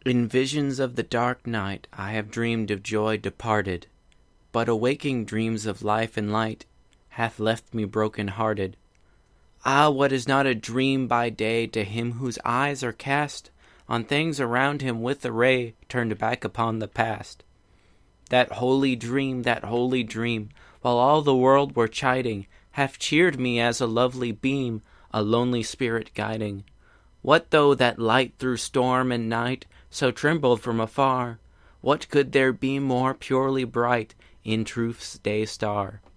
In visions of the dark night I have dreamed of joy departed, but awaking dreams of life and light hath left me broken-hearted. Ah, what is not a dream by day to him whose eyes are cast on things around him with a ray turned back upon the past? That holy dream, while all the world were chiding, hath cheered me as a lovely beam, a lonely spirit guiding. What though that light through storm and night so trembled from afar? What could there be more purely bright in truth's day star?